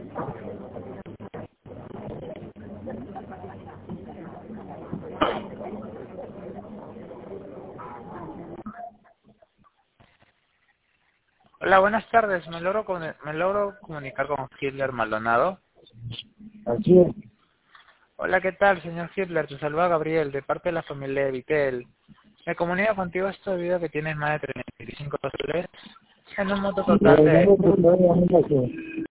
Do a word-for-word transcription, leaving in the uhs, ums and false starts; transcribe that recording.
Hola, buenas tardes. ¿Me logro, con- me logro comunicar con Hitler Maldonado? Así es. Hola, ¿qué tal, señor Hitler? Te saluda Gabriel, de parte de la familia de Vitel. Me comunico contigo esto debido a que tienes más de treinta y cinco soles en un monto Sí, total pero de... no me pregunto,